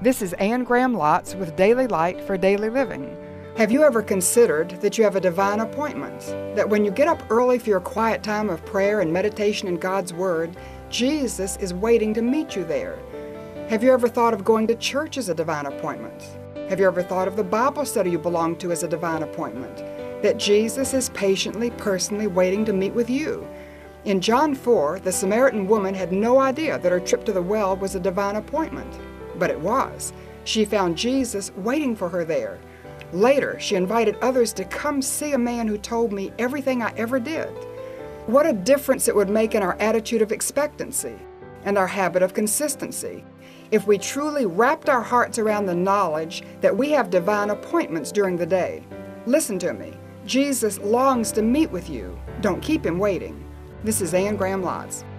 This is Anne Graham Lotz with Daily Light for Daily Living. Have you ever considered that you have a divine appointment? That when you get up early for your quiet time of prayer and meditation in God's Word, Jesus is waiting to meet you there? Have you ever thought of going to church as a divine appointment? Have you ever thought of the Bible study you belong to as a divine appointment? That Jesus is patiently, personally waiting to meet with you? In John 4, the Samaritan woman had no idea that her trip to the well was a divine appointment. But it was. She found Jesus waiting for her there. Later, she invited others to come see a man who told me everything I ever did. What a difference it would make in our attitude of expectancy and our habit of consistency if we truly wrapped our hearts around the knowledge that we have divine appointments during the day. Listen to me. Jesus longs to meet with you. Don't keep him waiting. This is Anne Graham Lotz.